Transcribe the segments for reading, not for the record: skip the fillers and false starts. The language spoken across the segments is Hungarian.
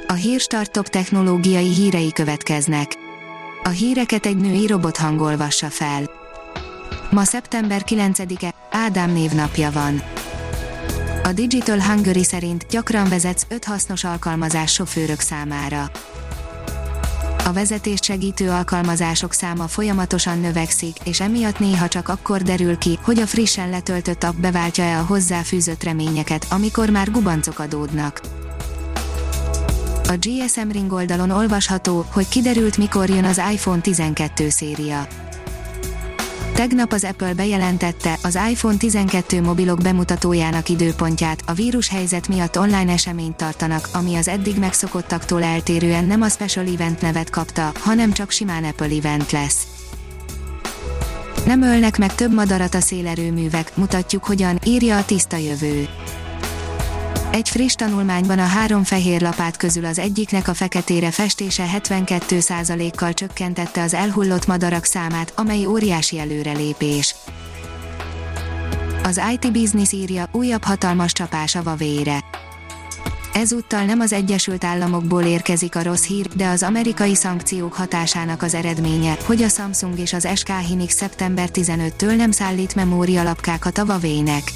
A Hírstart top technológiai hírei következnek. A híreket egy női robot olvassa fel. Ma szeptember 9-e, Ádám névnapja van. A Digital Hungary szerint gyakran vezetsz 5 hasznos alkalmazás sofőrök számára. A vezetést segítő alkalmazások száma folyamatosan növekszik, és emiatt néha csak akkor derül ki, hogy a frissen letöltött app beváltja-e a hozzáfűzött reményeket, amikor már gubancok adódnak. A GSM Ring oldalon olvasható, hogy kiderült, mikor jön az iPhone 12 széria. Tegnap az Apple bejelentette az iPhone 12 mobilok bemutatójának időpontját, a vírushelyzet miatt online eseményt tartanak, ami az eddig megszokottaktól eltérően nem a Special Event nevet kapta, hanem csak simán Apple Event lesz. Nem ölnek meg több madarat a szélerőművek, mutatjuk hogyan, írja a Tiszta Jövő. Egy friss tanulmányban a 3 fehér lapát közül az egyiknek a feketére festése 72%-kal csökkentette az elhullott madarak számát, amely óriási előrelépés. Az IT Business írja, újabb hatalmas csapás a Huawei-re. Ezúttal nem az Egyesült Államokból érkezik a rossz hír, de az amerikai szankciók hatásának az eredménye, hogy a Samsung és az SK Hynix szeptember 15-től nem szállít memórialapkákat a Huawei-nek.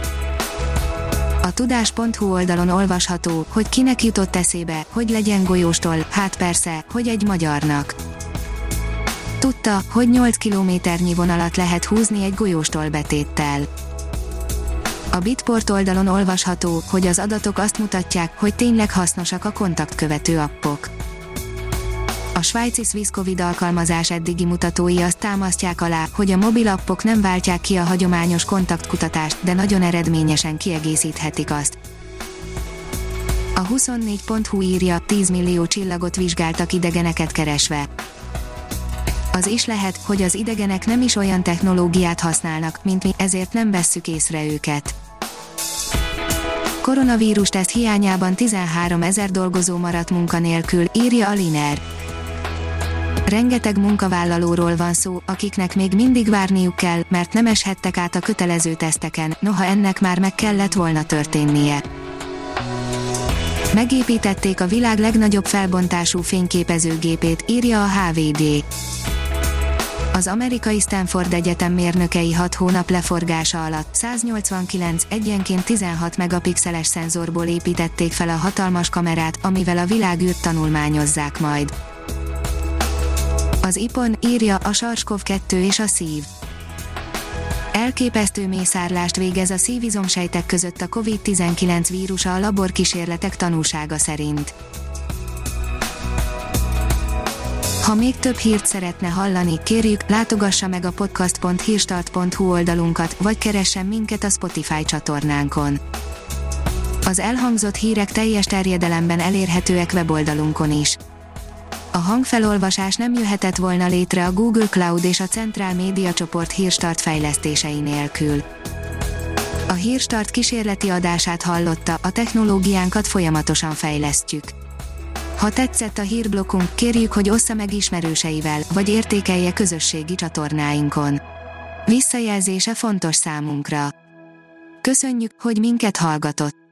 A tudás.hu oldalon olvasható, hogy kinek jutott eszébe, hogy legyen golyóstoll, hát persze, hogy egy magyarnak. Tudta, hogy 8 kilométernyi vonalat lehet húzni egy golyóstoll betéttel. A Bitport oldalon olvasható, hogy az adatok azt mutatják, hogy tényleg hasznosak a kontaktkövető appok. A svájci Swisscovid alkalmazás eddigi mutatói azt támasztják alá, hogy a mobil appok nem váltják ki a hagyományos kontaktkutatást, de nagyon eredményesen kiegészíthetik azt. A 24.hu írja, 10 millió csillagot vizsgáltak idegeneket keresve. Az is lehet, hogy az idegenek nem is olyan technológiát használnak, mint mi, ezért nem vesszük észre őket. Koronavírus teszt hiányában 13 000 dolgozó maradt munkanélkül, írja a Liner. Rengeteg munkavállalóról van szó, akiknek még mindig várniuk kell, mert nem eshettek át a kötelező teszteken, noha ennek már meg kellett volna történnie. Megépítették a világ legnagyobb felbontású fényképezőgépét, írja a HVD. Az amerikai Stanford Egyetem mérnökei 6 hónap leforgása alatt 189, egyenként 16 megapixeles szenzorból építették fel a hatalmas kamerát, amivel a világűrt tanulmányozzák majd. Az IPON írja, a SARS-CoV-2 és a szív. Elképesztő mészárlást végez a szívizomsejtek között a COVID-19 vírusa a laborkísérletek tanúsága szerint. Ha még több hírt szeretne hallani, kérjük, látogassa meg a podcast.hírstart.hu oldalunkat, vagy keressen minket a Spotify csatornánkon. Az elhangzott hírek teljes terjedelemben elérhetőek weboldalunkon is. A hangfelolvasás nem jöhetett volna létre a Google Cloud és a Central Média csoport Hírstart fejlesztései nélkül. A Hírstart kísérleti adását hallotta, a technológiánkat folyamatosan fejlesztjük. Ha tetszett a hírblokkunk, kérjük, hogy ossza meg ismerőseivel, vagy értékelje közösségi csatornáinkon. Visszajelzése fontos számunkra. Köszönjük, hogy minket hallgatott!